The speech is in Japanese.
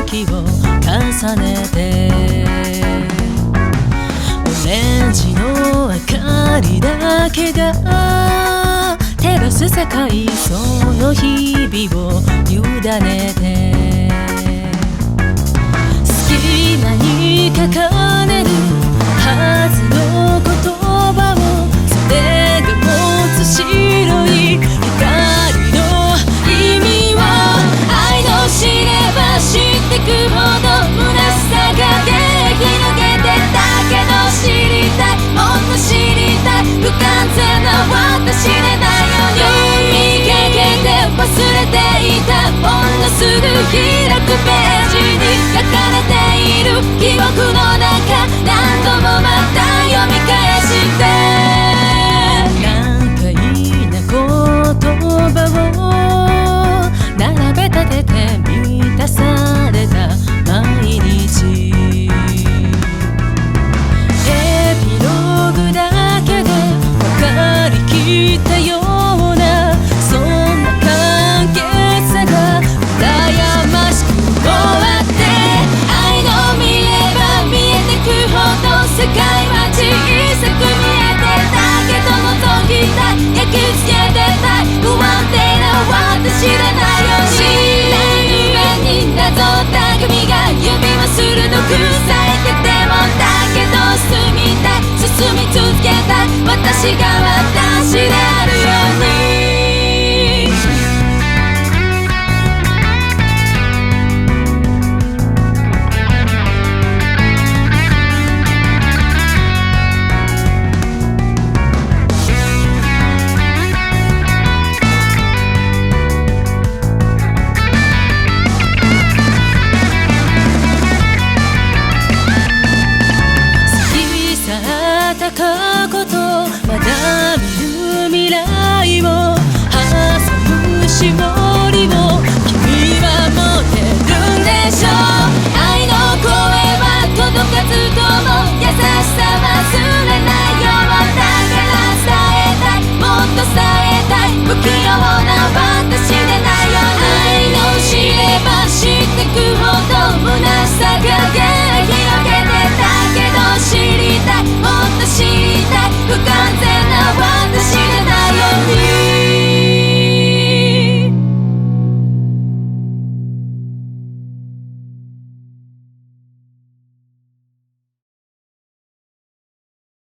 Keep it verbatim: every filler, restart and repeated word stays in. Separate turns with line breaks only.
時を重ねてオレンジの明かりだけが照らす世界、その日々を委ねて好きなに書かれるはずの言葉を、それが持つ白い光の意味を、愛の知れば知ってくほど虚しさが出広げてたけど、知りたいもっと知りたい不完全な私でないように見かけて忘れていた、ほんのすぐ開くページに書かれている記憶の中